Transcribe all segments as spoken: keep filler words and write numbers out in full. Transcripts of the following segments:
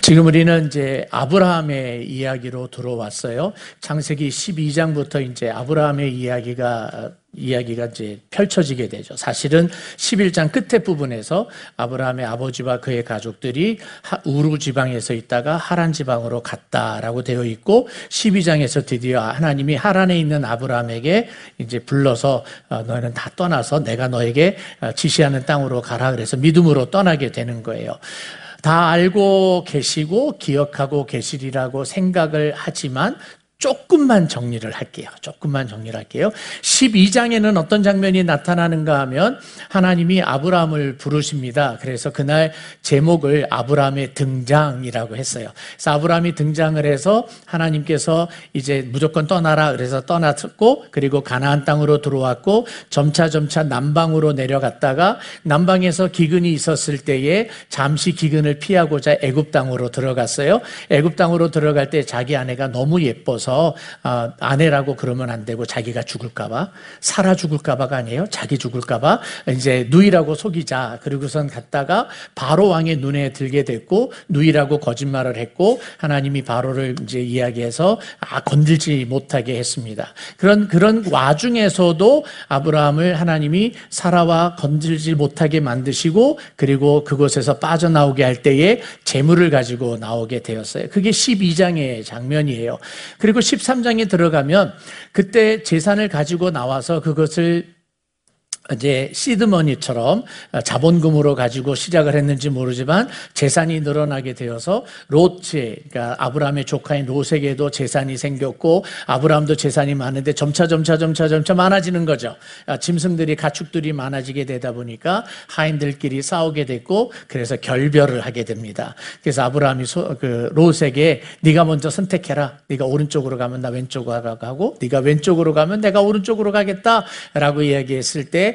지금 우리는 이제 아브라함의 이야기로 들어왔어요. 창세기 십이 장부터 이제 아브라함의 이야기가 이야기가 이제 펼쳐지게 되죠. 사실은 십일 장 끝에 부분에서 아브라함의 아버지와 그의 가족들이 우루 지방에서 있다가 하란 지방으로 갔다라고 되어 있고, 십이 장에서 드디어 하나님이 하란에 있는 아브라함에게 이제 불러서 너희는 다 떠나서 내가 너에게 지시하는 땅으로 가라, 그래서 믿음으로 떠나게 되는 거예요. 다 알고 계시고 기억하고 계시리라고 생각을 하지만 조금만 정리를 할게요. 조금만 정리를 할게요. 십이 장에는 어떤 장면이 나타나는가 하면 하나님이 아브라함을 부르십니다. 그래서 그날 제목을 아브라함의 등장이라고 했어요. 그래서 아브라함이 등장을 해서 하나님께서 이제 무조건 떠나라 그래서 떠났고, 그리고 가나안 땅으로 들어왔고, 점차 점차 남방으로 내려갔다가 남방에서 기근이 있었을 때에 잠시 기근을 피하고자 애굽 땅으로 들어갔어요. 애굽 땅으로 들어갈 때 자기 아내가 너무 예뻐서 어, 아내라고 그러면 안 되고 자기가 죽을까봐, 살아 죽을까봐가 아니에요. 자기 죽을까봐 이제 누이라고 속이자. 그리고선 갔다가 바로 왕의 눈에 들게 됐고, 누이라고 거짓말을 했고, 하나님이 바로를 이제 이야기해서 아, 건들지 못하게 했습니다. 그런 그런 와중에서도 아브라함을 하나님이 사라와 건들지 못하게 만드시고, 그리고 그곳에서 빠져나오게 할 때에 재물을 가지고 나오게 되었어요. 그게 십이 장의 장면이에요. 그리고 십삼 장에 들어가면 그때 재산을 가지고 나와서 그것을 이제 시드머니처럼 자본금으로 가지고 시작을 했는지 모르지만 재산이 늘어나게 되어서 롯의, 그러니까 아브라함의 조카인 롯에게도 재산이 생겼고, 아브라함도 재산이 많은데 점차 점차 점차 점차 많아지는 거죠. 짐승들이, 가축들이 많아지게 되다 보니까 하인들끼리 싸우게 됐고, 그래서 결별을 하게 됩니다. 그래서 아브라함이 소, 그 롯에게 네가 먼저 선택해라. 네가 오른쪽으로 가면 나 왼쪽으로 가고, 네가 왼쪽으로 가면 내가 오른쪽으로 가겠다라고 이야기했을 때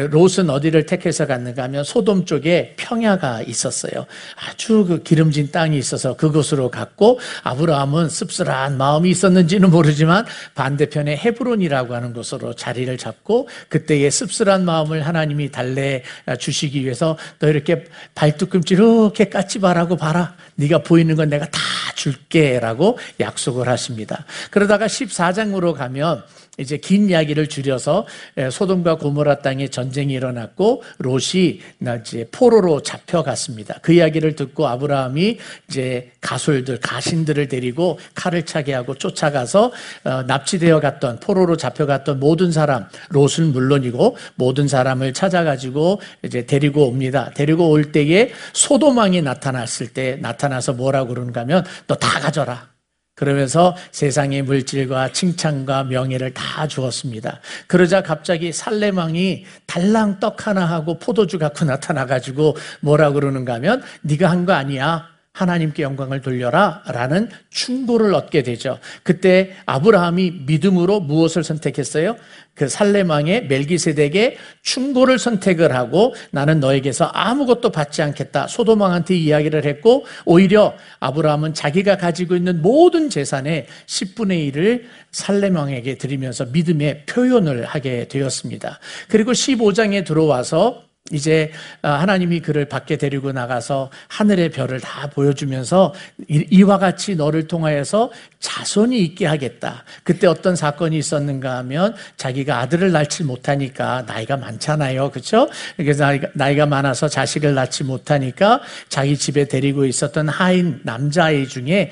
롯은 어디를 택해서 갔는가 하면 소돔 쪽에 평야가 있었어요. 아주 그 기름진 땅이 있어서 그곳으로 갔고, 아브라함은 씁쓸한 마음이 있었는지는 모르지만 반대편에 헤브론이라고 하는 곳으로 자리를 잡고, 그때의 씁쓸한 마음을 하나님이 달래 주시기 위해서 너 이렇게 발뒤꿈치 이렇게 깎지 말라고 봐라. 네가 보이는 건 내가 다 줄게 라고 약속을 하십니다. 그러다가 십사 장으로 가면 이제 긴 이야기를 줄여서 소돔과 고모라 땅에 전쟁이 일어났고 롯이 이제 포로로 잡혀갔습니다. 그 이야기를 듣고 아브라함이 이제 가솔들, 가신들을 데리고 칼을 차게 하고 쫓아가서 납치되어 갔던, 포로로 잡혀갔던 모든 사람, 롯은 물론이고 모든 사람을 찾아가지고 이제 데리고 옵니다. 데리고 올 때에 소돔 왕이 나타났을 때 나타나서 뭐라고 그러는가 하면 너 다 가져라. 그러면서 세상의 물질과 칭찬과 명예를 다 주었습니다. 그러자 갑자기 살렘 왕이 달랑 떡 하나 하고 포도주 갖고 나타나가지고 뭐라 그러는가 하면 네가 한 거 아니야. 하나님께 영광을 돌려라 라는 충고를 얻게 되죠. 그때 아브라함이 믿음으로 무엇을 선택했어요? 그 살렘 왕의 멜기세덱의 충고를 선택을 하고 나는 너에게서 아무것도 받지 않겠다. 소돔 왕한테 이야기를 했고, 오히려 아브라함은 자기가 가지고 있는 모든 재산의 십분의 일을 살렘 왕에게 드리면서 믿음의 표현을 하게 되었습니다. 그리고 십오 장에 들어와서 이제 하나님이 그를 밖에 데리고 나가서 하늘의 별을 다 보여주면서 이와 같이 너를 통하여서 자손이 있게 하겠다. 그때 어떤 사건이 있었는가 하면 자기가 아들을 낳지 못하니까, 나이가 많잖아요. 그렇죠? 그래서 나이가, 나이가 많아서 자식을 낳지 못하니까 자기 집에 데리고 있었던 하인 남자아이 중에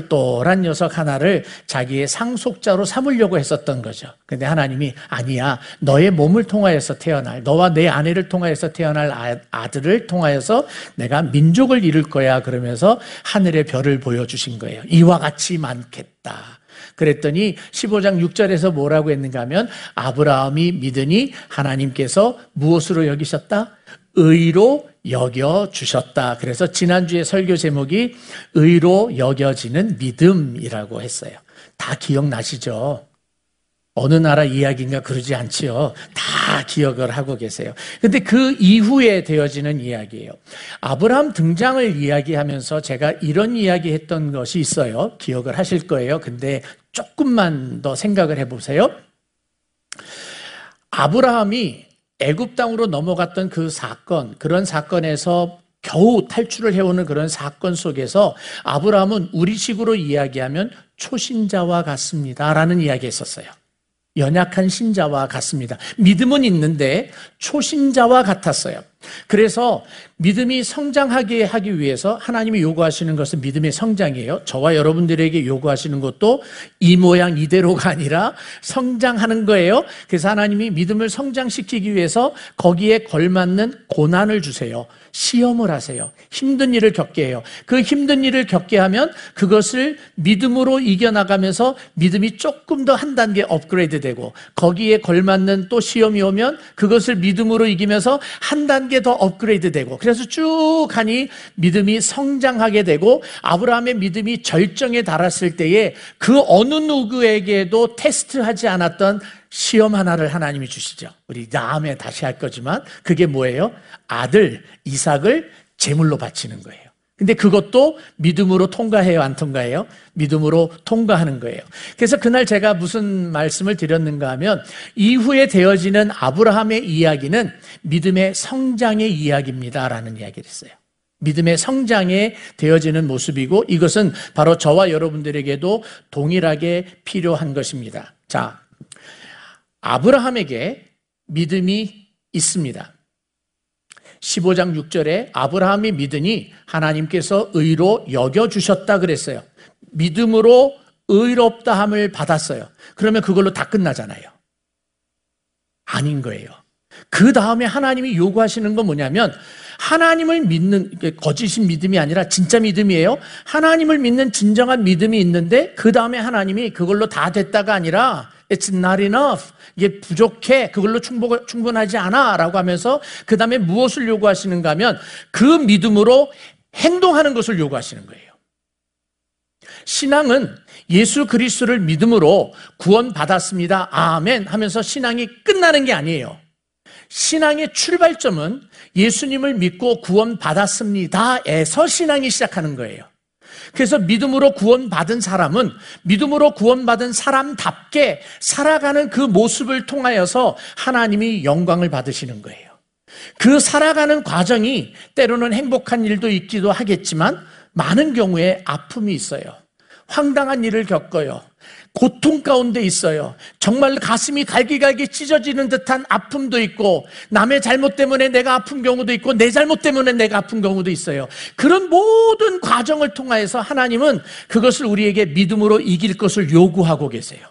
똘똘한 녀석 하나를 자기의 상속자로 삼으려고 했었던 거죠. 근데 하나님이 아니야. 너의 몸을 통하여서 태어날, 너와 내 아내를 통하여서 태어날 아들을 통하여서 내가 민족을 이룰 거야. 그러면서 하늘의 별을 보여주신 거예요. 이와 같이 많겠다. 그랬더니 십오 장 육 절에서 뭐라고 했는가 하면 아브라함이 믿으니 하나님께서 무엇으로 여기셨다? 의로 여겨주셨다. 그래서 지난주에 설교 제목이 의로 여겨지는 믿음이라고 했어요. 다 기억나시죠? 어느 나라 이야기인가 그러지 않지요. 다 기억을 하고 계세요. 근데 그 이후에 되어지는 이야기예요. 아브라함 등장을 이야기하면서 제가 이런 이야기 했던 것이 있어요. 기억을 하실 거예요. 근데 조금만 더 생각을 해보세요. 아브라함이 애굽 땅으로 넘어갔던 그 사건, 그런 사건에서 겨우 탈출을 해오는 그런 사건 속에서 아브라함은 우리식으로 이야기하면 초신자와 같습니다라는 이야기가 있었어요. 연약한 신자와 같습니다. 믿음은 있는데 초신자와 같았어요. 그래서 믿음이 성장하게 하기 위해서 하나님이 요구하시는 것은 믿음의 성장이에요. 저와 여러분들에게 요구하시는 것도 이 모양 이대로가 아니라 성장하는 거예요. 그래서 하나님이 믿음을 성장시키기 위해서 거기에 걸맞는 고난을 주세요. 시험을 하세요. 힘든 일을 겪게 해요. 그 힘든 일을 겪게 하면 그것을 믿음으로 이겨나가면서 믿음이 조금 더 한 단계 업그레이드 되고, 거기에 걸맞는 또 시험이 오면 그것을 믿음으로 이기면서 한 단계 더 업그레이드 되고, 그래서 쭉 가니 믿음이 성장하게 되고, 아브라함의 믿음이 절정에 달했을 때에 그 어느 누구에게도 테스트하지 않았던 시험 하나를 하나님이 주시죠. 우리 다음에 다시 할 거지만 그게 뭐예요? 아들 이삭을 제물로 바치는 거예요. 근데 그것도 믿음으로 통과해요, 안 통과해요? 믿음으로 통과하는 거예요. 그래서 그날 제가 무슨 말씀을 드렸는가 하면, 이후에 되어지는 아브라함의 이야기는 믿음의 성장의 이야기입니다라는 이야기를 했어요. 믿음의 성장에 되어지는 모습이고, 이것은 바로 저와 여러분들에게도 동일하게 필요한 것입니다. 자, 아브라함에게 믿음이 있습니다. 십오 장 육 절에 아브라함이 믿으니 하나님께서 의로 여겨주셨다 그랬어요. 믿음으로 의롭다함을 받았어요. 그러면 그걸로 다 끝나잖아요. 아닌 거예요. 그 다음에 하나님이 요구하시는 건 뭐냐면, 하나님을 믿는, 거짓인 믿음이 아니라 진짜 믿음이에요. 하나님을 믿는 진정한 믿음이 있는데 그 다음에 하나님이 그걸로 다 됐다가 아니라 It's not enough. 이게 부족해. 그걸로 충분, 충분하지 않아. 라고 하면서 그 다음에 무엇을 요구하시는가 하면 그 믿음으로 행동하는 것을 요구하시는 거예요. 신앙은 예수 그리스도를 믿음으로 구원받았습니다. 아멘 하면서 신앙이 끝나는 게 아니에요. 신앙의 출발점은 예수님을 믿고 구원받았습니다에서 신앙이 시작하는 거예요. 그래서 믿음으로 구원받은 사람은 믿음으로 구원받은 사람답게 살아가는 그 모습을 통하여서 하나님이 영광을 받으시는 거예요. 그 살아가는 과정이 때로는 행복한 일도 있기도 하겠지만 많은 경우에 아픔이 있어요. 황당한 일을 겪어요. 고통 가운데 있어요. 정말 가슴이 갈기갈기 찢어지는 듯한 아픔도 있고, 남의 잘못 때문에 내가 아픈 경우도 있고, 내 잘못 때문에 내가 아픈 경우도 있어요. 그런 모든 과정을 통하여서 하나님은 그것을 우리에게 믿음으로 이길 것을 요구하고 계세요.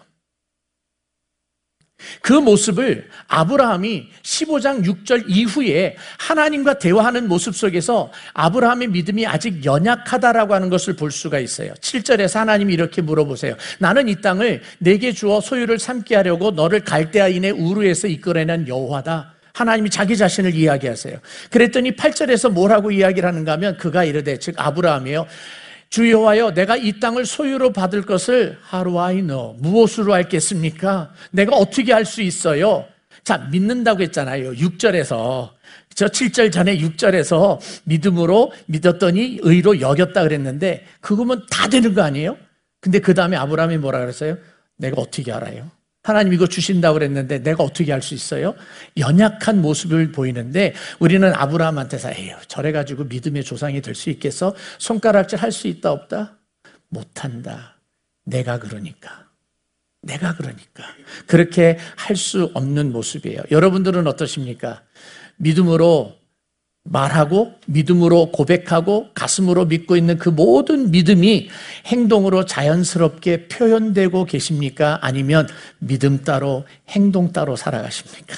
그 모습을 아브라함이 십오 장 육 절 이후에 하나님과 대화하는 모습 속에서 아브라함의 믿음이 아직 연약하다라고 하는 것을 볼 수가 있어요. 칠 절에서 하나님이 이렇게 물어보세요. 나는 이 땅을 내게 주어 소유를 삼게 하려고 너를 갈대아인의 우르에서 이끌어낸 여호와다. 하나님이 자기 자신을 이야기하세요. 그랬더니 팔 절에서 뭐라고 이야기를 하는가 하면, 그가 이르되, 즉 아브라함이요, 주 여호와여, 내가 이 땅을 소유로 받을 것을 How do I know? 무엇으로 알겠습니까? 내가 어떻게 알 수 있어요? 자, 믿는다고 했잖아요. 육 절에서. 저 칠 절 전에 육 절에서 믿음으로 믿었더니 의로 여겼다 그랬는데, 그거면 다 되는 거 아니에요? 근데 그 다음에 아브라함이 뭐라 그랬어요? 내가 어떻게 알아요? 하나님 이거 주신다고 그랬는데 내가 어떻게 알 수 있어요? 연약한 모습을 보이는데, 우리는 아브라함한테서 에휴, 저래가지고 믿음의 조상이 될 수 있겠어? 손가락질 할 수 있다 없다? 못한다. 내가 그러니까. 내가 그러니까. 그렇게 할 수 없는 모습이에요. 여러분들은 어떠십니까? 믿음으로 말하고 믿음으로 고백하고 가슴으로 믿고 있는 그 모든 믿음이 행동으로 자연스럽게 표현되고 계십니까? 아니면 믿음 따로 행동 따로 살아가십니까?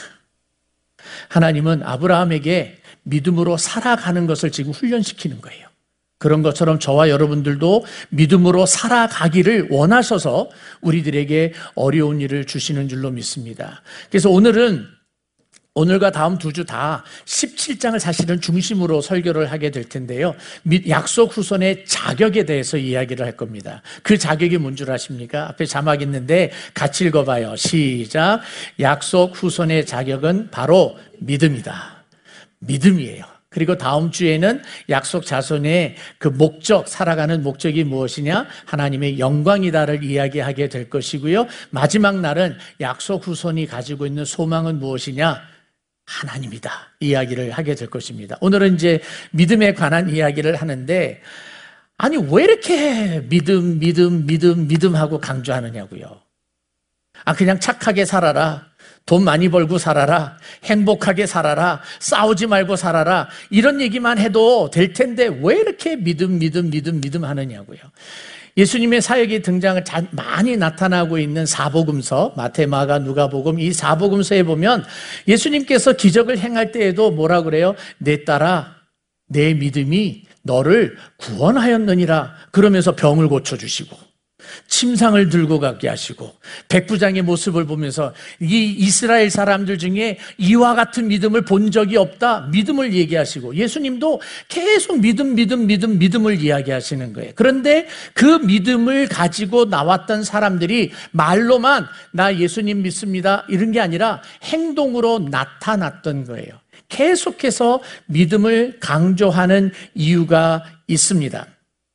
하나님은 아브라함에게 믿음으로 살아가는 것을 지금 훈련시키는 거예요. 그런 것처럼 저와 여러분들도 믿음으로 살아가기를 원하셔서 우리들에게 어려운 일을 주시는 줄로 믿습니다. 그래서 오늘은 오늘과 다음 두 주 다 십칠 장을 사실은 중심으로 설교를 하게 될 텐데요. 약속 후손의 자격에 대해서 이야기를 할 겁니다. 그 자격이 뭔 줄 아십니까? 앞에 자막 있는데 같이 읽어봐요. 시작. 약속 후손의 자격은 바로 믿음이다. 믿음이에요. 그리고 다음 주에는 약속 자손의 그 목적, 살아가는 목적이 무엇이냐? 하나님의 영광이다를 이야기하게 될 것이고요. 마지막 날은 약속 후손이 가지고 있는 소망은 무엇이냐? 하나님이다 이야기를 하게 될 것입니다. 오늘은 이제 믿음에 관한 이야기를 하는데, 아니 왜 이렇게 믿음 믿음 믿음 믿음하고 강조하느냐고요. 아 그냥 착하게 살아라, 돈 많이 벌고 살아라, 행복하게 살아라, 싸우지 말고 살아라, 이런 얘기만 해도 될 텐데 왜 이렇게 믿음 믿음 믿음 믿음 하느냐고요. 예수님의 사역이 등장을 많이 나타나고 있는 사복음서, 마태, 마가, 누가복음, 이 사복음서에 보면 예수님께서 기적을 행할 때에도 뭐라 그래요? 내 딸아, 내 믿음이 너를 구원하였느니라 그러면서 병을 고쳐주시고, 침상을 들고 가게 하시고, 백부장의 모습을 보면서 이 이스라엘 사람들 중에 이와 같은 믿음을 본 적이 없다, 믿음을 얘기하시고, 예수님도 계속 믿음 믿음 믿음 믿음을 이야기하시는 거예요. 그런데 그 믿음을 가지고 나왔던 사람들이 말로만 나 예수님 믿습니다 이런 게 아니라 행동으로 나타났던 거예요. 계속해서 믿음을 강조하는 이유가 있습니다.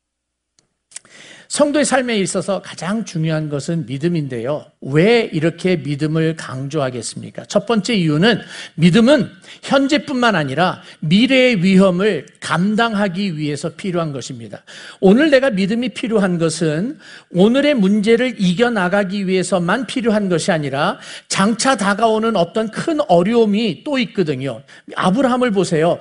성도의 삶에 있어서 가장 중요한 것은 믿음인데요. 왜 이렇게 믿음을 강조하겠습니까? 첫 번째 이유는 믿음은 현재뿐만 아니라 미래의 위험을 감당하기 위해서 필요한 것입니다. 오늘 내가 믿음이 필요한 것은 오늘의 문제를 이겨나가기 위해서만 필요한 것이 아니라 장차 다가오는 어떤 큰 어려움이 또 있거든요. 아브라함을 보세요.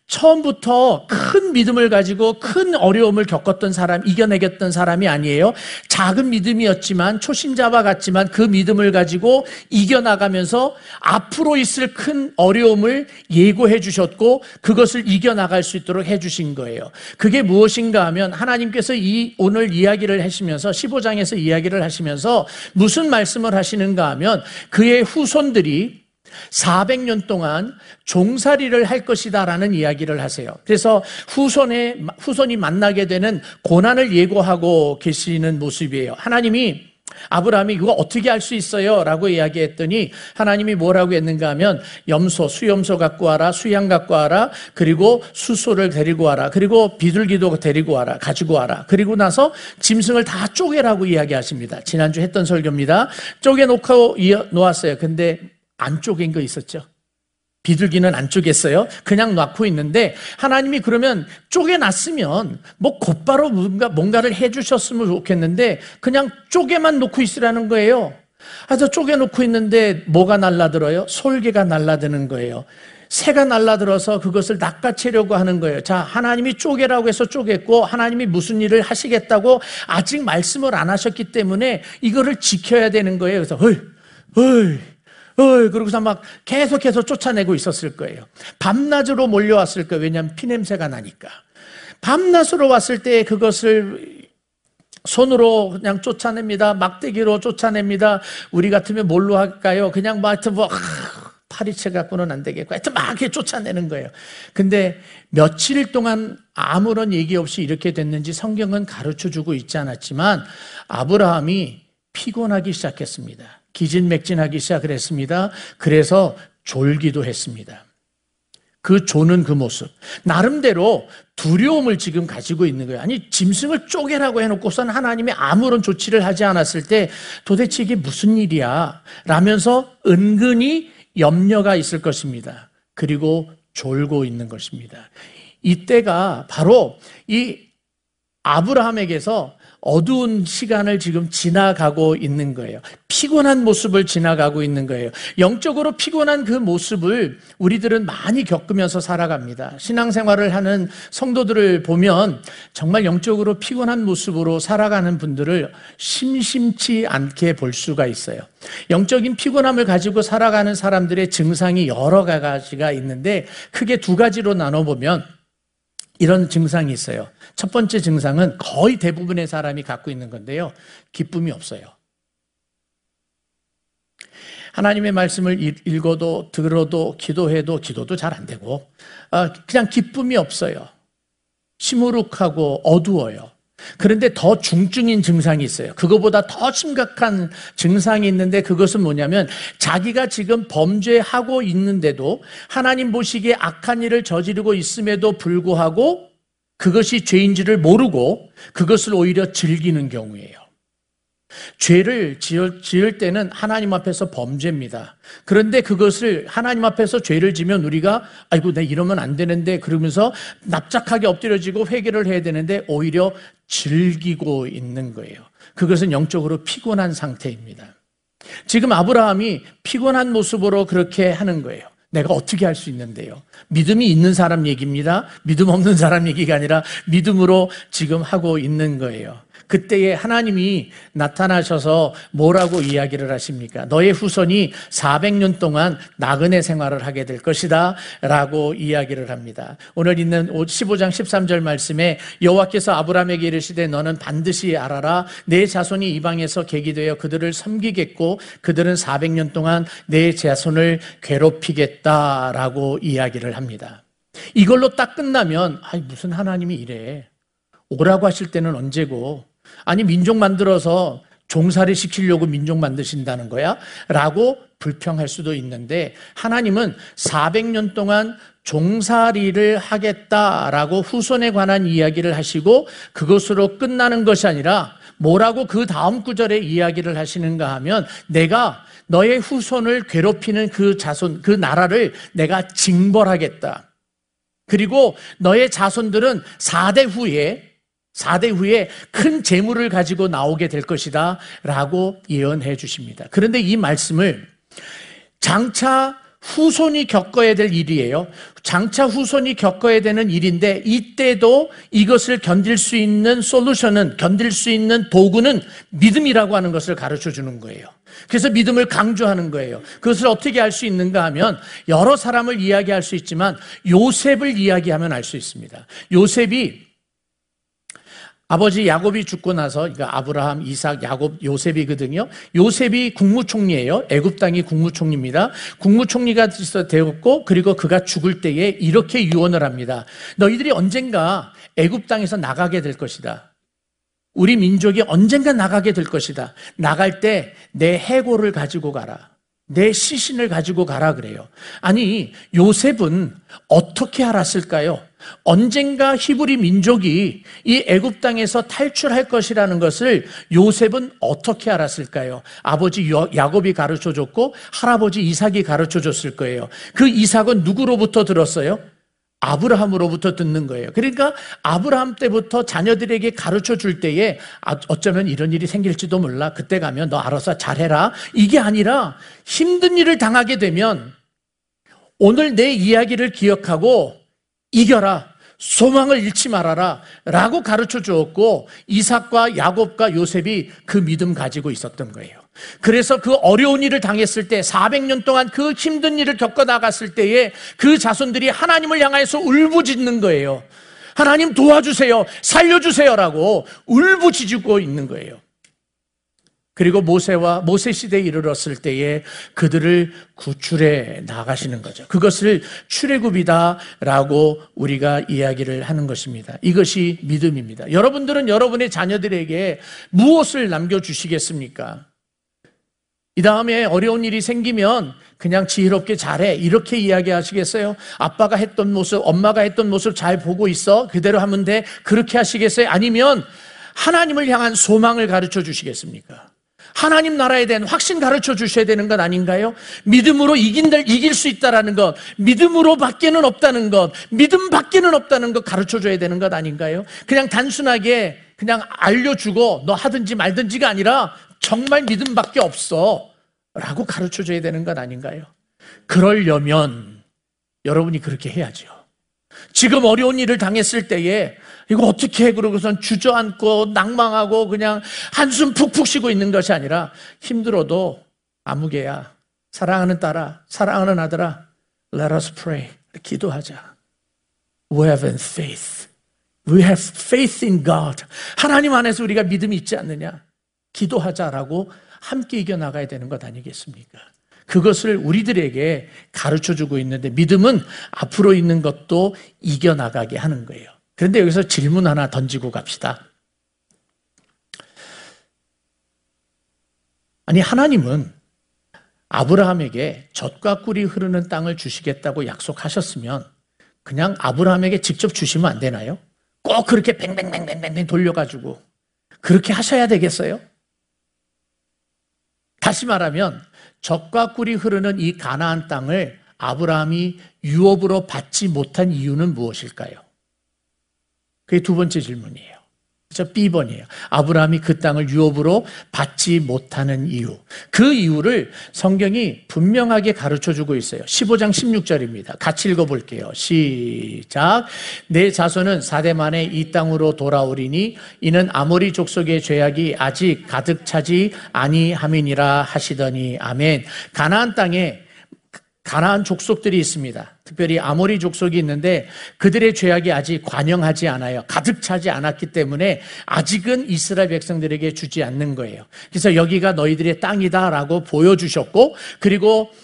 처음부터 큰 믿음을 가지고 큰 어려움을 겪었던 사람, 이겨내겠던 사람이 아니에요. 작은 믿음이었지만, 초신자와 같지만 그 믿음을 가지고 이겨나가면서 앞으로 있을 큰 어려움을 예고해 주셨고 그것을 이겨나갈 수 있도록 해 주신 거예요. 그게 무엇인가 하면 하나님께서 이 오늘 이야기를 하시면서 십오 장에서 이야기를 하시면서 무슨 말씀을 하시는가 하면 그의 후손들이 사백 년 동안 종살이를 할 것이다라는 이야기를 하세요. 그래서 후손에, 후손이 만나게 되는 고난을 예고하고 계시는 모습이에요. 하나님이 아브라함이 이거 어떻게 할 수 있어요? 라고 이야기했더니 하나님이 뭐라고 했는가 하면 염소, 수염소 갖고 와라, 수양 갖고 와라, 그리고 수소를 데리고 와라, 그리고 비둘기도 데리고 와라, 가지고 와라. 그리고 나서 짐승을 다 쪼개라고 이야기하십니다. 지난주 했던 설교입니다. 쪼개놓고 놓았어요. 근데 안 쪼갠 거 있었죠? 비둘기는 안 쪼갰어요. 그냥 놔고 있는데 하나님이 그러면 쪼개놨으면 뭐 곧바로 뭔가, 뭔가를 해주셨으면 좋겠는데 그냥 쪼개만 놓고 있으라는 거예요. 아, 저 쪼개놓고 있는데 뭐가 날라들어요? 솔개가 날라드는 거예요. 새가 날라들어서 그것을 낚아채려고 하는 거예요. 자, 하나님이 쪼개라고 해서 쪼갰고 하나님이 무슨 일을 하시겠다고 아직 말씀을 안 하셨기 때문에 이거를 지켜야 되는 거예요. 그래서 헐, 헐 어이, 그러고서 막 계속해서 쫓아내고 있었을 거예요. 밤낮으로 몰려왔을 거예요. 왜냐하면 피냄새가 나니까. 밤낮으로 왔을 때 그것을 손으로 그냥 쫓아냅니다. 막대기로 쫓아냅니다. 우리 같으면 뭘로 할까요? 그냥 뭐 하여튼 뭐 파리채 갖고는 안 되겠고 하여튼 막 이렇게 쫓아내는 거예요. 근데 며칠 동안 아무런 얘기 없이 이렇게 됐는지 성경은 가르쳐주고 있지 않았지만 아브라함이 피곤하기 시작했습니다. 기진맥진하기 시작을 했습니다. 그래서 졸기도 했습니다. 그 조는 그 모습, 나름대로 두려움을 지금 가지고 있는 거예요. 아니 짐승을 쪼개라고 해놓고선 하나님이 아무런 조치를 하지 않았을 때 도대체 이게 무슨 일이야 라면서 은근히 염려가 있을 것입니다. 그리고 졸고 있는 것입니다. 이때가 바로 이 아브라함에게서 어두운 시간을 지금 지나가고 있는 거예요. 피곤한 모습을 지나가고 있는 거예요. 영적으로 피곤한 그 모습을 우리들은 많이 겪으면서 살아갑니다. 신앙생활을 하는 성도들을 보면 정말 영적으로 피곤한 모습으로 살아가는 분들을 심심치 않게 볼 수가 있어요. 영적인 피곤함을 가지고 살아가는 사람들의 증상이 여러 가지가 있는데 크게 두 가지로 나눠보면 이런 증상이 있어요. 첫 번째 증상은 거의 대부분의 사람이 갖고 있는 건데요. 기쁨이 없어요. 하나님의 말씀을 읽어도 들어도 기도해도 기도도 잘 안 되고 그냥 기쁨이 없어요. 시무룩하고 어두워요. 그런데 더 중증인 증상이 있어요. 그거보다 더 심각한 증상이 있는데 그것은 뭐냐면 자기가 지금 범죄하고 있는데도 하나님 보시기에 악한 일을 저지르고 있음에도 불구하고 그것이 죄인지를 모르고 그것을 오히려 즐기는 경우예요. 죄를 지을, 지을 때는 하나님 앞에서 범죄입니다. 그런데 그것을 하나님 앞에서 죄를 지면 우리가 아이고 내 이러면 안 되는데 그러면서 납작하게 엎드려지고 회개를 해야 되는데 오히려 즐기고 있는 거예요. 그것은 영적으로 피곤한 상태입니다. 지금 아브라함이 피곤한 모습으로 그렇게 하는 거예요. 내가 어떻게 할 수 있는데요? 믿음이 있는 사람 얘기입니다. 믿음 없는 사람 얘기가 아니라 믿음으로 지금 하고 있는 거예요. 그때에 하나님이 나타나셔서 뭐라고 이야기를 하십니까? 너의 후손이 사백 년 동안 나그네 생활을 하게 될 것이다 라고 이야기를 합니다. 오늘 있는 십오 장 십삼 절 말씀에 여호와께서 아브라함에게 이르시되 너는 반드시 알아라 내 자손이 이방에서 객이 되어 그들을 섬기겠고 그들은 사백 년 동안 내 자손을 괴롭히겠다라고 이야기를 합니다. 이걸로 딱 끝나면 아니 무슨 하나님이 이래. 오라고 하실 때는 언제고 아니 민족 만들어서 종살이 시키려고 민족 만드신다는 거야? 라고 불평할 수도 있는데 하나님은 사백 년 동안 종살이를 하겠다라고 후손에 관한 이야기를 하시고 그것으로 끝나는 것이 아니라 뭐라고 그 다음 구절에 이야기를 하시는가 하면 내가 너의 후손을 괴롭히는 그 자손, 그 나라를 내가 징벌하겠다. 그리고 너의 자손들은 사 대 후에 사 대 후에 큰 재물을 가지고 나오게 될 것이다 라고 예언해 주십니다. 그런데 이 말씀을 장차 후손이 겪어야 될 일이에요. 장차 후손이 겪어야 되는 일인데 이때도 이것을 견딜 수 있는 솔루션은, 견딜 수 있는 도구는 믿음이라고 하는 것을 가르쳐 주는 거예요. 그래서 믿음을 강조하는 거예요. 그것을 어떻게 알 수 있는가 하면 여러 사람을 이야기할 수 있지만 요셉을 이야기하면 알 수 있습니다. 요셉이 아버지 야곱이 죽고 나서 그러니까 아브라함, 이삭, 야곱, 요셉이거든요. 요셉이 국무총리예요. 애굽 땅이 국무총리입니다. 국무총리가 되었고 그리고 그가 죽을 때에 이렇게 유언을 합니다. 너희들이 언젠가 애굽 땅에서 나가게 될 것이다. 우리 민족이 언젠가 나가게 될 것이다. 나갈 때 내 해골을 가지고 가라. 내 시신을 가지고 가라 그래요. 아니 요셉은 어떻게 알았을까요? 언젠가 히브리 민족이 이 애굽 땅에서 탈출할 것이라는 것을 요셉은 어떻게 알았을까요? 아버지 야곱이 가르쳐줬고 할아버지 이삭이 가르쳐줬을 거예요. 그 이삭은 누구로부터 들었어요? 아브라함으로부터 듣는 거예요. 그러니까 아브라함 때부터 자녀들에게 가르쳐 줄 때에 어쩌면 이런 일이 생길지도 몰라. 그때 가면 너 알아서 잘해라. 이게 아니라 힘든 일을 당하게 되면 오늘 내 이야기를 기억하고 이겨라. 소망을 잃지 말아라. 라고 가르쳐 주었고 이삭과 야곱과 요셉이 그 믿음 가지고 있었던 거예요. 그래서 그 어려운 일을 당했을 때 사백 년 동안 그 힘든 일을 겪어 나갔을 때에 그 자손들이 하나님을 향해서 울부짖는 거예요. 하나님 도와주세요. 살려주세요라고 울부짖고 있는 거예요. 그리고 모세와 모세 시대에 이르렀을 때에 그들을 구출해 나가시는 거죠. 그것을 출애굽이다라고 우리가 이야기를 하는 것입니다. 이것이 믿음입니다. 여러분들은 여러분의 자녀들에게 무엇을 남겨주시겠습니까? 이 다음에 어려운 일이 생기면 그냥 지혜롭게 잘해 이렇게 이야기하시겠어요? 아빠가 했던 모습, 엄마가 했던 모습 잘 보고 있어 그대로 하면 돼 그렇게 하시겠어요? 아니면 하나님을 향한 소망을 가르쳐 주시겠습니까? 하나님 나라에 대한 확신 가르쳐 주셔야 되는 것 아닌가요? 믿음으로 이긴다, 이길 수 있다는 것, 믿음으로 밖에는 없다는 것, 믿음 밖에는 없다는 것 가르쳐 줘야 되는 것 아닌가요? 그냥 단순하게 그냥 알려주고 너 하든지 말든지가 아니라 정말 믿음밖에 없어 라고 가르쳐 줘야 되는 것 아닌가요? 그러려면 여러분이 그렇게 해야죠. 지금 어려운 일을 당했을 때에 이거 어떻게 해 그러고선 주저앉고 낭망하고 그냥 한숨 푹푹 쉬고 있는 것이 아니라 힘들어도 아무개야 사랑하는 딸아 사랑하는 아들아 Let us pray 기도하자. We have faith. We have faith in God. 하나님 안에서 우리가 믿음이 있지 않느냐? 기도하자라고 함께 이겨나가야 되는 것 아니겠습니까? 그것을 우리들에게 가르쳐주고 있는데 믿음은 앞으로 있는 것도 이겨나가게 하는 거예요. 그런데 여기서 질문 하나 던지고 갑시다. 아니 하나님은 아브라함에게 젖과 꿀이 흐르는 땅을 주시겠다고 약속하셨으면 그냥 아브라함에게 직접 주시면 안 되나요? 꼭 그렇게 뱅뱅뱅뱅뱅뱅 돌려가지고 그렇게 하셔야 되겠어요? 다시 말하면 젖과 꿀이 흐르는 이 가나안 땅을 아브라함이 유업으로 받지 못한 이유는 무엇일까요? 그게 두 번째 질문이에요. 그래서 B번이에요. 아브라함이 그 땅을 유업으로 받지 못하는 이유. 그 이유를 성경이 분명하게 가르쳐주고 있어요. 십오 장 십육 절입니다. 같이 읽어볼게요. 시작. 내 자손은 사대 만에 이 땅으로 돌아오리니 이는 아모리 족속의 죄악이 아직 가득 차지 아니함이니라 하시더니 아멘. 가나안 땅에 가나안 족속들이 있습니다. 특별히 아모리 족속이 있는데 그들의 죄악이 아직 관영하지 않아요. 가득 차지 않았기 때문에 아직은 이스라엘 백성들에게 주지 않는 거예요. 그래서 여기가 너희들의 땅이다라고 보여주셨고, 그리고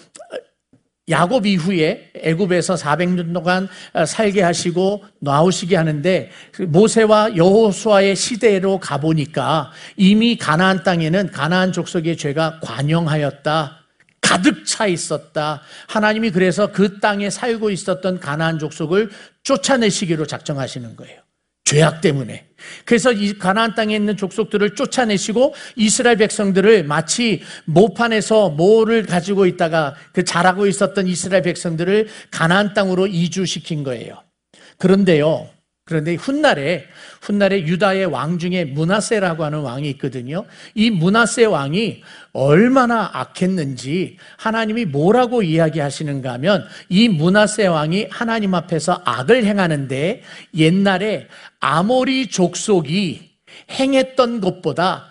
야곱 이후에 애굽에서 사백 년 동안 살게 하시고 나오시게 하는데 모세와 여호수아의 시대로 가보니까 이미 가나안 땅에는 가나안 족속의 죄가 관영하였다. 가득 차 있었다. 하나님이 그래서 그 땅에 살고 있었던 가나안 족속을 쫓아내시기로 작정하시는 거예요. 죄악 때문에. 그래서 이 가나안 땅에 있는 족속들을 쫓아내시고 이스라엘 백성들을 마치 모판에서 모를 가지고 있다가 그 자라고 있었던 이스라엘 백성들을 가나안 땅으로 이주시킨 거예요. 그런데요. 그런데 훗날에 훗날에 유다의 왕 중에 므낫세라고 하는 왕이 있거든요. 이 므낫세 왕이 얼마나 악했는지 하나님이 뭐라고 이야기하시는가 하면 이 므낫세 왕이 하나님 앞에서 악을 행하는데 옛날에 아모리 족속이 행했던 것보다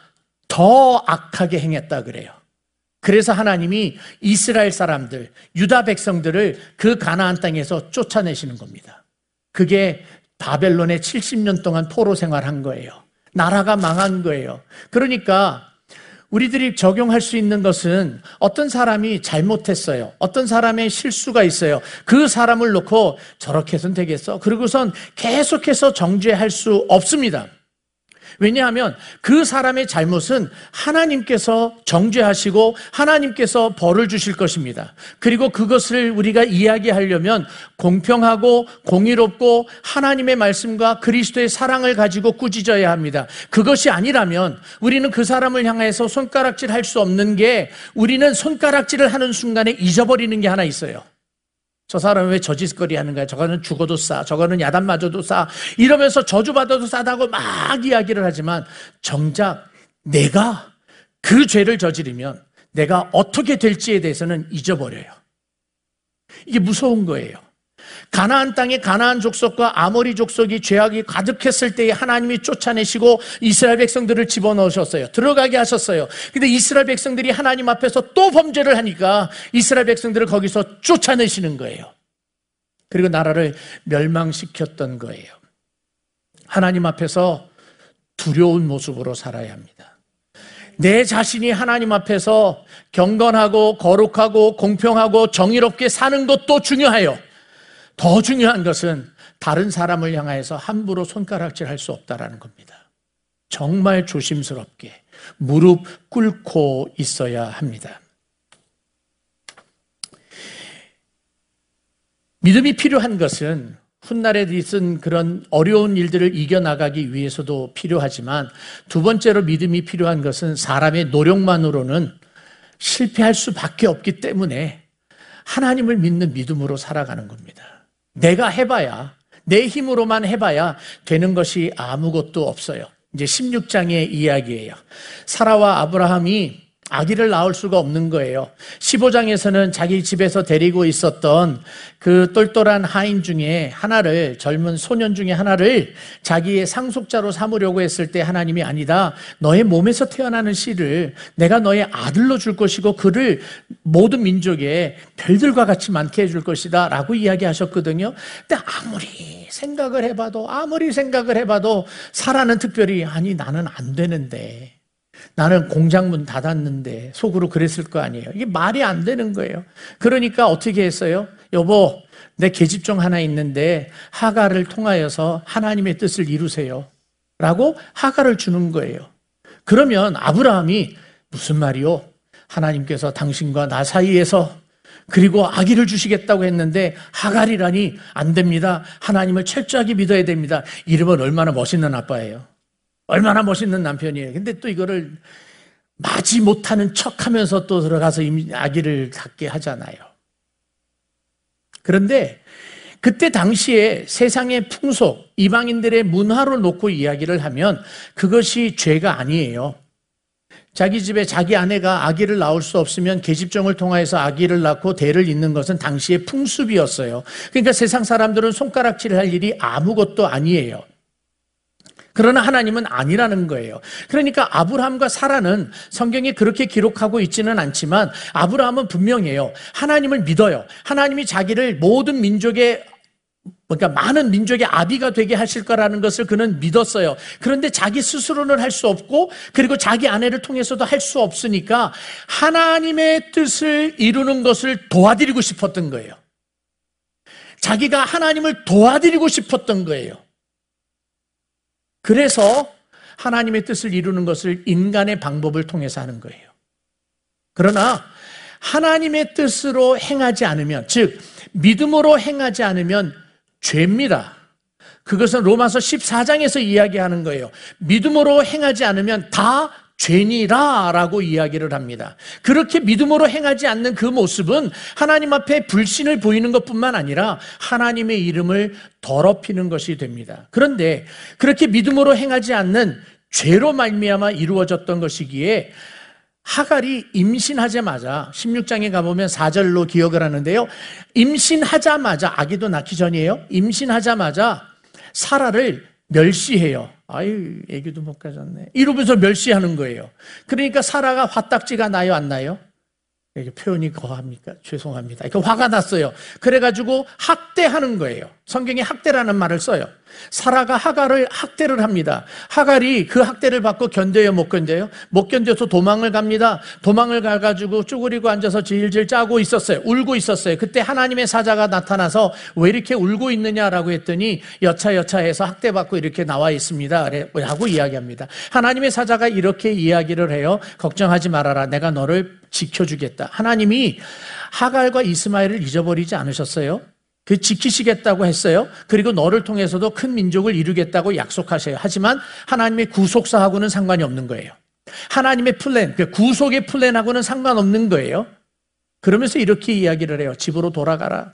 더 악하게 행했다 그래요. 그래서 하나님이 이스라엘 사람들, 유다 백성들을 그 가나안 땅에서 쫓아내시는 겁니다. 그게 바벨론에 칠십 년 동안 포로 생활한 거예요. 나라가 망한 거예요. 그러니까 우리들이 적용할 수 있는 것은 어떤 사람이 잘못했어요. 어떤 사람의 실수가 있어요. 그 사람을 놓고 저렇게 해서는 되겠어? 그러고선 계속해서 정죄할 수 없습니다. 왜냐하면 그 사람의 잘못은 하나님께서 정죄하시고 하나님께서 벌을 주실 것입니다. 그리고 그것을 우리가 이야기하려면 공평하고 공의롭고 하나님의 말씀과 그리스도의 사랑을 가지고 꾸짖어야 합니다. 그것이 아니라면 우리는 그 사람을 향해서 손가락질 할 수 없는 게, 우리는 손가락질을 하는 순간에 잊어버리는 게 하나 있어요. 저 사람은 왜 저짓거리 하는 거야? 저거는 죽어도 싸. 저거는 야단 맞아도 싸. 이러면서 저주받아도 싸다고 막 이야기를 하지만 정작 내가 그 죄를 저지르면 내가 어떻게 될지에 대해서는 잊어버려요. 이게 무서운 거예요. 가나안 땅에 가나안 족속과 아모리 족속이 죄악이 가득했을 때에 하나님이 쫓아내시고 이스라엘 백성들을 집어넣으셨어요. 들어가게 하셨어요. 근데 이스라엘 백성들이 하나님 앞에서 또 범죄를 하니까 이스라엘 백성들을 거기서 쫓아내시는 거예요. 그리고 나라를 멸망시켰던 거예요. 하나님 앞에서 두려운 모습으로 살아야 합니다. 내 자신이 하나님 앞에서 경건하고 거룩하고 공평하고 정의롭게 사는 것도 중요해요. 더 중요한 것은 다른 사람을 향해서 함부로 손가락질할 수 없다라는 겁니다. 정말 조심스럽게 무릎 꿇고 있어야 합니다. 믿음이 필요한 것은 훗날에 있은 그런 어려운 일들을 이겨나가기 위해서도 필요하지만, 두 번째로 믿음이 필요한 것은 사람의 노력만으로는 실패할 수밖에 없기 때문에 하나님을 믿는 믿음으로 살아가는 겁니다. 내가 해봐야, 내 힘으로만 해봐야 되는 것이 아무것도 없어요. 이제 십육 장의 이야기예요. 사라와 아브라함이 아기를 낳을 수가 없는 거예요. 십오 장에서는 자기 집에서 데리고 있었던 그 똘똘한 하인 중에 하나를, 젊은 소년 중에 하나를 자기의 상속자로 삼으려고 했을 때 하나님이 아니다, 너의 몸에서 태어나는 씨를 내가 너의 아들로 줄 것이고 그를 모든 민족에 별들과 같이 많게 해줄 것이다 라고 이야기하셨거든요. 근데 아무리 생각을 해봐도 아무리 생각을 해봐도 사라는 특별히, 아니 나는 안 되는데, 나는 공장문 닫았는데, 속으로 그랬을 거 아니에요. 이게 말이 안 되는 거예요. 그러니까 어떻게 했어요? 여보, 내 계집종 하나 있는데 하가를 통하여서 하나님의 뜻을 이루세요 라고 하가를 주는 거예요. 그러면 아브라함이 무슨 말이요? 하나님께서 당신과 나 사이에서 그리고 아기를 주시겠다고 했는데 하갈이라니 안 됩니다. 하나님을 철저하게 믿어야 됩니다. 이러면 얼마나 멋있는 아빠예요. 얼마나 멋있는 남편이에요. 근데 또 이거를 마지 못하는 척하면서 또 들어가서 아기를 갖게 하잖아요. 그런데 그때 당시에 세상의 풍속, 이방인들의 문화로 놓고 이야기를 하면 그것이 죄가 아니에요. 자기 집에 자기 아내가 아기를 낳을 수 없으면 계집종을 통하여서 아기를 낳고 대를 잇는 것은 당시의 풍습이었어요. 그러니까 세상 사람들은 손가락질을 할 일이 아무것도 아니에요. 그러나 하나님은 아니라는 거예요. 그러니까 아브라함과 사라는 성경에 그렇게 기록하고 있지는 않지만 아브라함은 분명해요. 하나님을 믿어요. 하나님이 자기를 모든 민족의 그러니까 많은 민족의 아비가 되게 하실 거라는 것을 그는 믿었어요. 그런데 자기 스스로는 할 수 없고 그리고 자기 아내를 통해서도 할 수 없으니까 하나님의 뜻을 이루는 것을 도와드리고 싶었던 거예요. 자기가 하나님을 도와드리고 싶었던 거예요. 그래서 하나님의 뜻을 이루는 것을 인간의 방법을 통해서 하는 거예요. 그러나 하나님의 뜻으로 행하지 않으면, 즉 믿음으로 행하지 않으면 죄입니다. 그것은 로마서 십사 장에서 이야기하는 거예요. 믿음으로 행하지 않으면 다 죄니라 라고 이야기를 합니다. 그렇게 믿음으로 행하지 않는 그 모습은 하나님 앞에 불신을 보이는 것뿐만 아니라 하나님의 이름을 더럽히는 것이 됩니다. 그런데 그렇게 믿음으로 행하지 않는 죄로 말미암아 이루어졌던 것이기에 하갈이 임신하자마자 십육 장에 가보면 사 절로 기억을 하는데요. 임신하자마자, 아기도 낳기 전이에요. 임신하자마자 사라를 멸시해요. 아유, 애기도 못 가졌네. 이러면서 멸시하는 거예요. 그러니까 사라가 화딱지가 나요, 안 나요? 이게 표현이 거합니까? 죄송합니다. 이렇게 화가 났어요. 그래가지고 학대하는 거예요. 성경에 학대라는 말을 써요. 사라가 하갈을 학대를 합니다. 하갈이 그 학대를 받고 견뎌요, 못 견뎌요? 못 견뎌서 도망을 갑니다. 도망을 가가지고 쭈그리고 앉아서 질질 짜고 있었어요. 울고 있었어요. 그때 하나님의 사자가 나타나서 왜 이렇게 울고 있느냐라고 했더니 여차여차해서 학대받고 이렇게 나와 있습니다 라고 이야기합니다. 하나님의 사자가 이렇게 이야기를 해요. 걱정하지 말아라. 내가 너를 지켜주겠다. 하나님이 하갈과 이스마엘을 잊어버리지 않으셨어요. 그 지키시겠다고 했어요. 그리고 너를 통해서도 큰 민족을 이루겠다고 약속하셔요. 하지만 하나님의 구속사하고는 상관이 없는 거예요. 하나님의 플랜, 그 구속의 플랜하고는 상관없는 거예요. 그러면서 이렇게 이야기를 해요. 집으로 돌아가라.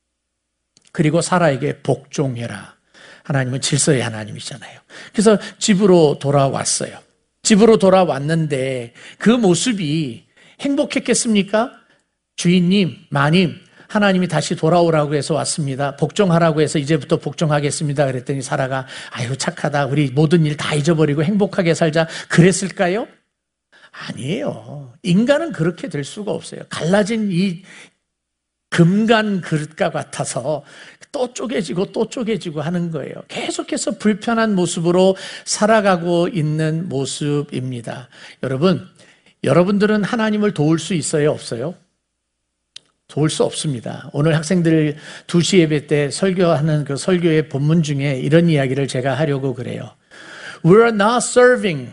그리고 사라에게 복종해라. 하나님은 질서의 하나님이잖아요. 그래서 집으로 돌아왔어요. 집으로 돌아왔는데 그 모습이 행복했겠습니까? 주인님, 마님, 하나님이 다시 돌아오라고 해서 왔습니다. 복종하라고 해서 이제부터 복종하겠습니다. 그랬더니 사라가 아유 착하다. 우리 모든 일 다 잊어버리고 행복하게 살자. 그랬을까요? 아니에요. 인간은 그렇게 될 수가 없어요. 갈라진 이 금간 그릇과 같아서 또 쪼개지고 또 쪼개지고 하는 거예요. 계속해서 불편한 모습으로 살아가고 있는 모습입니다. 여러분, 여러분들은 하나님을 도울 수 있어요? 없어요? 도울 수 없습니다. 오늘 학생들 두 시 예배 때 설교하는 그 설교의 본문 중에 이런 이야기를 제가 하려고 그래요. We are not serving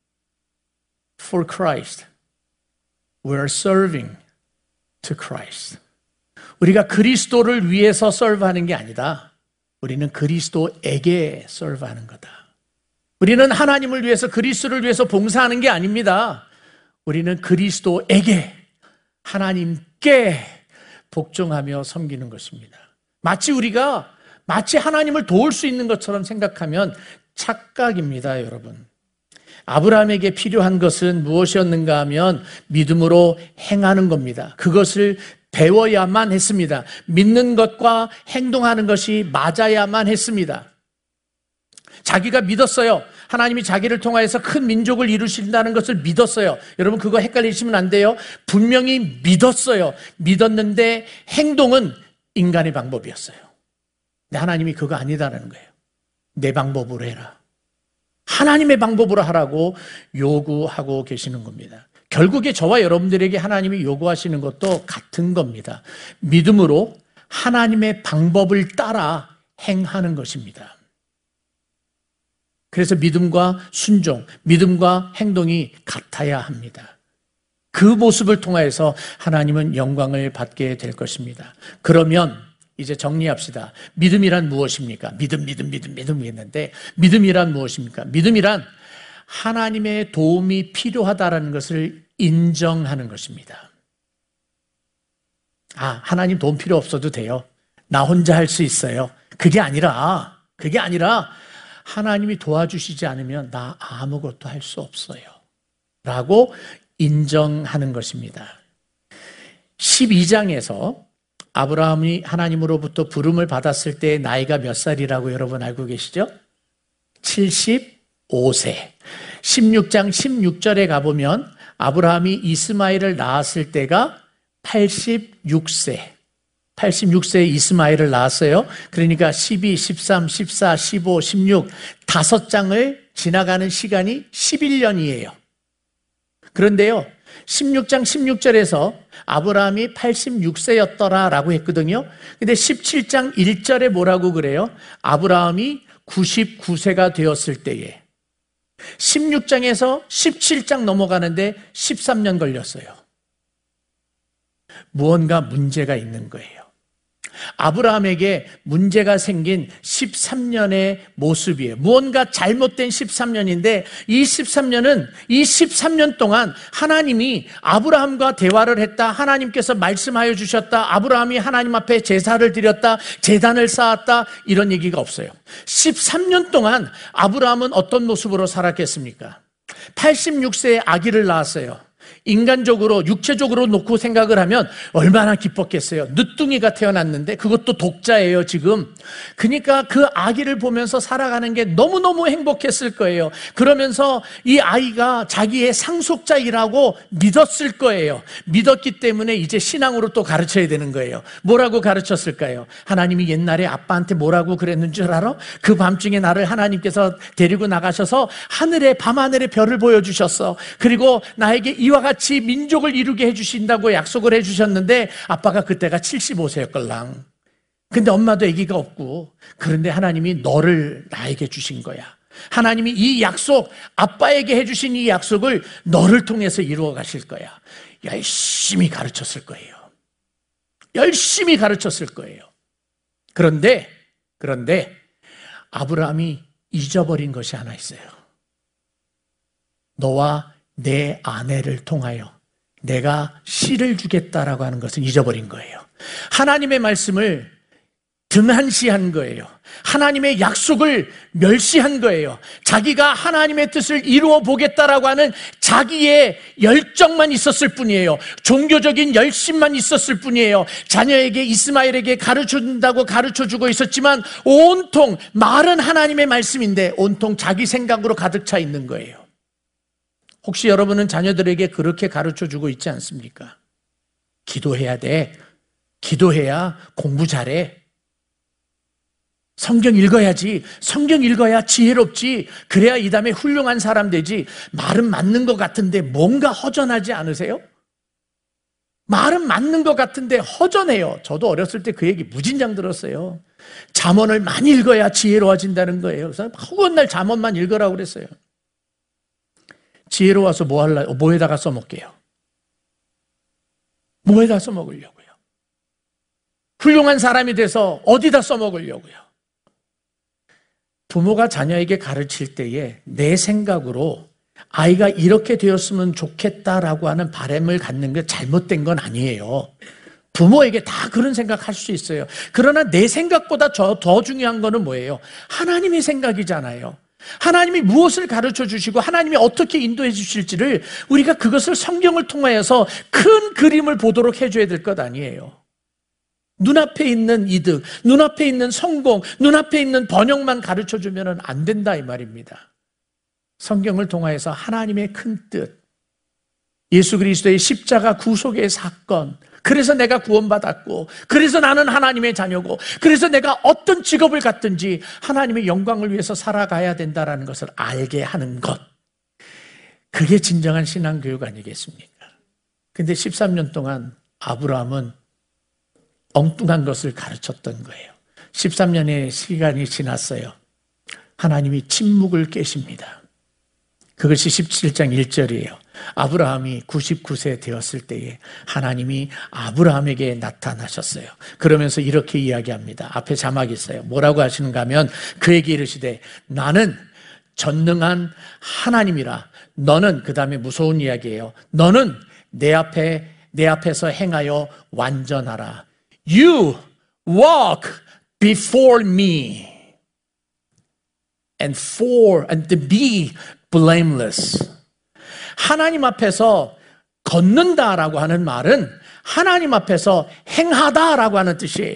for Christ. We are serving to Christ. 우리가 그리스도를 위해서 서브하는 게 아니다. 우리는 그리스도에게 서브하는 거다. 우리는 하나님을 위해서 그리스도를 위해서 봉사하는 게 아닙니다. 우리는 그리스도에게 하나님께 복종하며 섬기는 것입니다. 마치 우리가 마치 하나님을 도울 수 있는 것처럼 생각하면 착각입니다, 여러분. 아브라함에게 필요한 것은 무엇이었는가 하면 믿음으로 행하는 겁니다. 그것을 배워야만 했습니다. 믿는 것과 행동하는 것이 맞아야만 했습니다. 자기가 믿었어요. 하나님이 자기를 통하여서 큰 민족을 이루신다는 것을 믿었어요. 여러분 그거 헷갈리시면 안 돼요. 분명히 믿었어요. 믿었는데 행동은 인간의 방법이었어요. 근데 하나님이 그거 아니다라는 거예요. 내 방법으로 해라. 하나님의 방법으로 하라고 요구하고 계시는 겁니다. 결국에 저와 여러분들에게 하나님이 요구하시는 것도 같은 겁니다. 믿음으로 하나님의 방법을 따라 행하는 것입니다. 그래서 믿음과 순종, 믿음과 행동이 같아야 합니다. 그 모습을 통해서 하나님은 영광을 받게 될 것입니다. 그러면 이제 정리합시다. 믿음이란 무엇입니까? 믿음, 믿음, 믿음, 믿음 했는데 믿음이란 무엇입니까? 믿음이란 하나님의 도움이 필요하다는 것을 인정하는 것입니다. 아, 하나님 도움 필요 없어도 돼요. 나 혼자 할 수 있어요. 그게 아니라, 그게 아니라 하나님이 도와주시지 않으면 나 아무것도 할 수 없어요. 라고 인정하는 것입니다. 십이 장에서 아브라함이 하나님으로부터 부름을 받았을 때 나이가 몇 살이라고 여러분 알고 계시죠? 칠십오 세. 십육 장 십육 절에 가보면 아브라함이 이스마엘을 낳았을 때가 팔십육 세. 팔십육 세에 이스마엘을 낳았어요. 그러니까 십이, 십삼, 십사, 십오, 십육 다섯 장을 지나가는 시간이 십일 년이에요. 그런데요, 십육 장 십육 절에서 아브라함이 팔십육 세였더라 라고 했거든요. 근데 십칠 장 일 절에 뭐라고 그래요? 아브라함이 구십구 세가 되었을 때에. 십육 장에서 십칠 장 넘어가는데 십삼 년 걸렸어요. 무언가 문제가 있는 거예요. 아브라함에게 문제가 생긴 십삼 년의 모습이에요. 무언가 잘못된 십삼 년인데 이 십삼 년은 이 십삼 년 동안 하나님이 아브라함과 대화를 했다. 하나님께서 말씀하여 주셨다. 아브라함이 하나님 앞에 제사를 드렸다. 제단을 쌓았다. 이런 얘기가 없어요. 십삼 년 동안 아브라함은 어떤 모습으로 살았겠습니까? 팔십육 세에 아기를 낳았어요. 인간적으로 육체적으로 놓고 생각을 하면 얼마나 기뻤겠어요. 늦둥이가 태어났는데 그것도 독자예요 지금. 그러니까 그 아기를 보면서 살아가는 게 너무너무 행복했을 거예요. 그러면서 이 아이가 자기의 상속자이라고 믿었을 거예요. 믿었기 때문에 이제 신앙으로 또 가르쳐야 되는 거예요. 뭐라고 가르쳤을까요? 하나님이 옛날에 아빠한테 뭐라고 그랬는 줄 알아? 그 밤중에 나를 하나님께서 데리고 나가셔서 하늘에 밤하늘의 별을 보여주셨어. 그리고 나에게 이와 같이 민족을 이루게 해주신다고 약속을 해주셨는데 아빠가 그때가 칠십오 세였걸랑. 근데 엄마도 아기가 없고, 그런데 하나님이 너를 나에게 주신 거야. 하나님이 이 약속, 아빠에게 해주신 이 약속을 너를 통해서 이루어 가실 거야. 열심히 가르쳤을 거예요. 열심히 가르쳤을 거예요. 그런데 그런데 아브라함이 잊어버린 것이 하나 있어요. 너와 내 아내를 통하여 내가 씨를 주겠다라고 하는 것은 잊어버린 거예요. 하나님의 말씀을 등한시한 거예요. 하나님의 약속을 멸시한 거예요. 자기가 하나님의 뜻을 이루어 보겠다라고 하는 자기의 열정만 있었을 뿐이에요. 종교적인 열심만 있었을 뿐이에요. 자녀에게 이스마엘에게 가르쳐준다고 가르쳐주고 있었지만 온통 말은 하나님의 말씀인데 온통 자기 생각으로 가득 차 있는 거예요. 혹시 여러분은 자녀들에게 그렇게 가르쳐주고 있지 않습니까? 기도해야 돼. 기도해야 공부 잘해. 성경 읽어야지. 성경 읽어야 지혜롭지. 그래야 이 다음에 훌륭한 사람 되지. 말은 맞는 것 같은데 뭔가 허전하지 않으세요? 말은 맞는 것 같은데 허전해요. 저도 어렸을 때 그 얘기 무진장 들었어요. 잠언을 많이 읽어야 지혜로워진다는 거예요. 그래서 허구한 날 잠언만 읽으라고 그랬어요. 지혜로워서 뭐 할라, 뭐에다가 써먹게요? 뭐에다 써먹으려고요? 훌륭한 사람이 돼서 어디다 써먹으려고요? 부모가 자녀에게 가르칠 때에 내 생각으로 아이가 이렇게 되었으면 좋겠다라고 하는 바람을 갖는 게 잘못된 건 아니에요. 부모에게 다 그런 생각할 수 있어요. 그러나 내 생각보다 더 중요한 거는 뭐예요? 하나님의 생각이잖아요. 하나님이 무엇을 가르쳐 주시고 하나님이 어떻게 인도해 주실지를 우리가 그것을 성경을 통하여서 큰 그림을 보도록 해줘야 될 것 아니에요. 눈앞에 있는 이득, 눈앞에 있는 성공, 눈앞에 있는 번영만 가르쳐 주면 안 된다 이 말입니다. 성경을 통하여서 하나님의 큰 뜻, 예수 그리스도의 십자가 구속의 사건, 그래서 내가 구원받았고, 그래서 나는 하나님의 자녀고, 그래서 내가 어떤 직업을 갖든지 하나님의 영광을 위해서 살아가야 된다는 것을 알게 하는 것, 그게 진정한 신앙교육 아니겠습니까? 근데 십삼 년 동안 아브라함은 엉뚱한 것을 가르쳤던 거예요. 십삼 년의 시간이 지났어요. 하나님이 침묵을 깨십니다. 그것이 십칠 장 일 절이에요. 아브라함이 구십구 세 되었을 때에 하나님이 아브라함에게 나타나셨어요. 그러면서 이렇게 이야기합니다. 앞에 자막이 있어요. 뭐라고 하시는가 하면 그에게 이르시되 나는 전능한 하나님이라. 너는, 그 다음에 무서운 이야기예요. 너는 내 앞에, 내 앞에서 행하여 완전하라. You walk before me and for, and to be blameless. 하나님 앞에서 걷는다라고 하는 말은 하나님 앞에서 행하다라고 하는 뜻이에요.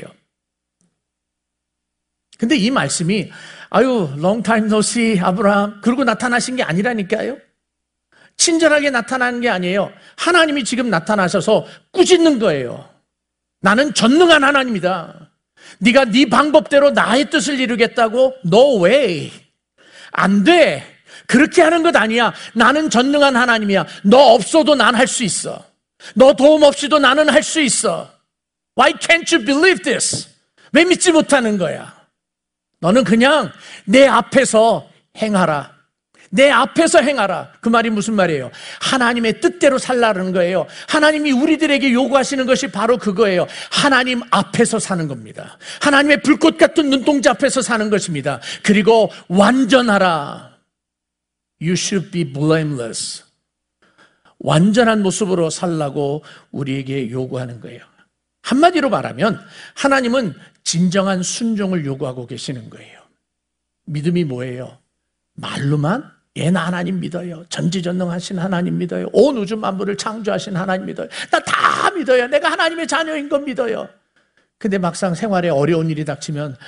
근데 이 말씀이 아유, long time no see, 아브라함, 그러고 나타나신 게 아니라니까요. 친절하게 나타나는 게 아니에요. 하나님이 지금 나타나셔서 꾸짖는 거예요. 나는 전능한 하나님이다. 네가 네 방법대로 나의 뜻을 이루겠다고? No way. 안 돼. 그렇게 하는 것 아니야. 나는 전능한 하나님이야. 너 없어도 난 할 수 있어. 너 도움 없이도 나는 할 수 있어. Why can't you believe this? 왜 믿지 못하는 거야? 너는 그냥 내 앞에서 행하라. 내 앞에서 행하라. 그 말이 무슨 말이에요? 하나님의 뜻대로 살라는 거예요. 하나님이 우리들에게 요구하시는 것이 바로 그거예요. 하나님 앞에서 사는 겁니다. 하나님의 불꽃 같은 눈동자 앞에서 사는 것입니다. 그리고 완전하라. You should be blameless. 완전한 모습으로 살라고 우리에게 요구하는 거예요. 한마디로 말하면 하나님은 진정한 순종을 요구하고 계시는 거예요. 믿음이 뭐예요? 말로만 예, 나 하나님 믿어요. 전지전능하신 하나님 믿어요. 온 우주 만물을 창조하신 하나님 믿어요. 나 다 믿어요. 내가 하나님의 자녀인 건 믿어요. 근데 막상 생활에 어려운 일이 닥치면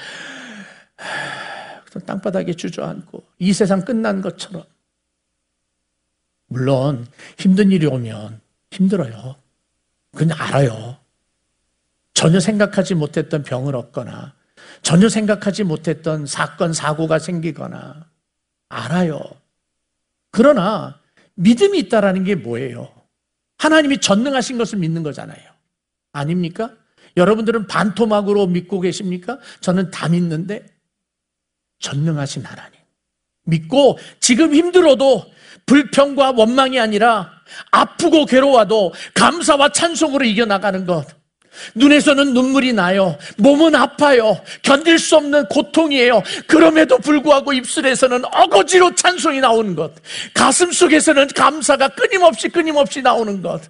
땅바닥에 주저앉고 이 세상 끝난 것처럼. 물론 힘든 일이 오면 힘들어요. 그냥 알아요. 전혀 생각하지 못했던 병을 얻거나 전혀 생각하지 못했던 사건, 사고가 생기거나 알아요. 그러나 믿음이 있다라는 게 뭐예요? 하나님이 전능하신 것을 믿는 거잖아요. 아닙니까? 여러분들은 반토막으로 믿고 계십니까? 저는 다 믿는데 전능하신 하나님 믿고 지금 힘들어도 불평과 원망이 아니라 아프고 괴로워도 감사와 찬송으로 이겨나가는 것. 눈에서는 눈물이 나요. 몸은 아파요. 견딜 수 없는 고통이에요. 그럼에도 불구하고 입술에서는 어거지로 찬송이 나오는 것. 가슴 속에서는 감사가 끊임없이 끊임없이 나오는 것.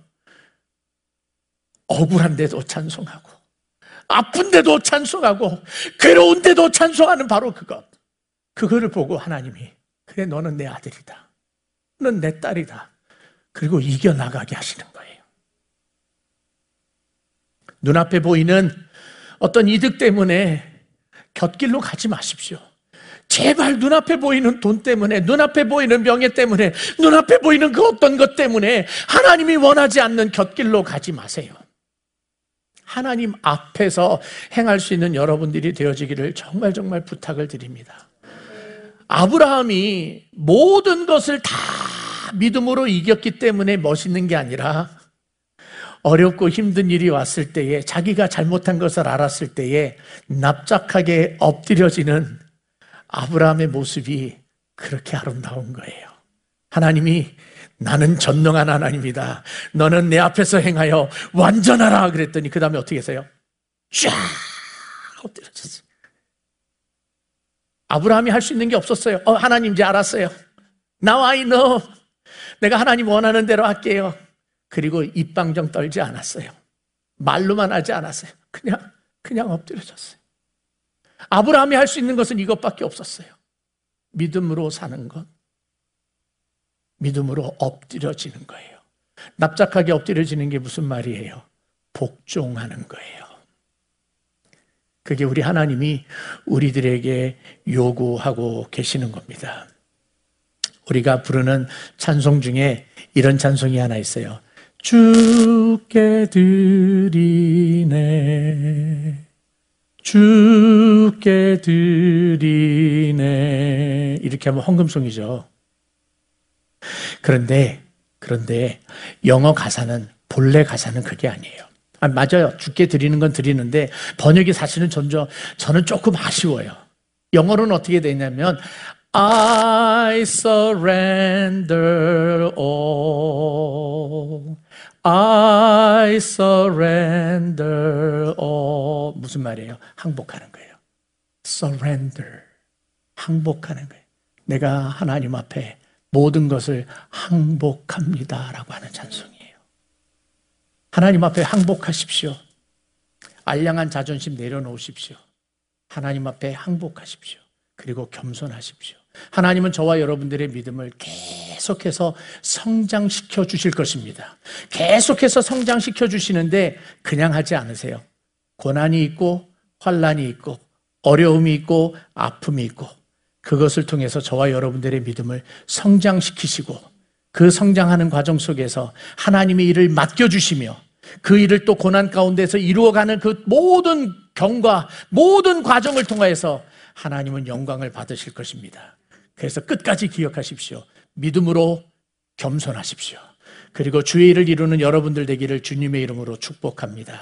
억울한데도 찬송하고 아픈데도 찬송하고 괴로운데도 찬송하는 바로 그것. 그거를 보고 하나님이 그래 너는 내 아들이다. 너는 내 딸이다. 그리고 이겨나가게 하시는 거예요. 눈앞에 보이는 어떤 이득 때문에 곁길로 가지 마십시오. 제발 눈앞에 보이는 돈 때문에, 눈앞에 보이는 명예 때문에, 눈앞에 보이는 그 어떤 것 때문에 하나님이 원하지 않는 곁길로 가지 마세요. 하나님 앞에서 행할 수 있는 여러분들이 되어지기를 정말 정말 부탁을 드립니다. 아브라함이 모든 것을 다 믿음으로 이겼기 때문에 멋있는 게 아니라 어렵고 힘든 일이 왔을 때에 자기가 잘못한 것을 알았을 때에 납작하게 엎드려지는 아브라함의 모습이 그렇게 아름다운 거예요. 하나님이 나는 전능한 하나님이다. 너는 내 앞에서 행하여 완전하라 그랬더니 그 다음에 어떻게 했어요? 쫙 엎드려졌어요. 아브라함이 할 수 있는 게 없었어요. 어, 하나님 이제 알았어요. Now I know. 내가 하나님 원하는 대로 할게요. 그리고 입방정 떨지 않았어요. 말로만 하지 않았어요. 그냥 그냥 엎드려졌어요. 아브라함이 할 수 있는 것은 이것밖에 없었어요. 믿음으로 사는 것. 믿음으로 엎드려지는 거예요. 납작하게 엎드려지는 게 무슨 말이에요? 복종하는 거예요. 그게 우리 하나님이 우리들에게 요구하고 계시는 겁니다. 우리가 부르는 찬송 중에 이런 찬송이 하나 있어요. 주께 드리네, 주께 드리네. 이렇게 하면 헌금송이죠. 그런데 그런데 영어 가사는, 본래 가사는 그게 아니에요. 아, 맞아요. 주께 드리는 건 드리는데 번역이 사실은 전저, 저는 조금 아쉬워요. 영어로는 어떻게 되냐면 I surrender all. I surrender all. 무슨 말이에요? 항복하는 거예요. Surrender. 항복하는 거예요. 내가 하나님 앞에 모든 것을 항복합니다라고 하는 찬송이에요. 하나님 앞에 항복하십시오. 알량한 자존심 내려놓으십시오. 하나님 앞에 항복하십시오. 그리고 겸손하십시오. 하나님은 저와 여러분들의 믿음을 계속해서 성장시켜 주실 것입니다. 계속해서 성장시켜 주시는데 그냥 하지 않으세요. 고난이 있고 환난이 있고 어려움이 있고 아픔이 있고 그것을 통해서 저와 여러분들의 믿음을 성장시키시고 그 성장하는 과정 속에서 하나님의 일을 맡겨주시며 그 일을 또 고난 가운데서 이루어가는 그 모든 경과, 모든 과정을 통해서 하나님은 영광을 받으실 것입니다. 그래서 끝까지 기억하십시오. 믿음으로 겸손하십시오. 그리고 주의 일을 이루는 여러분들 되기를 주님의 이름으로 축복합니다.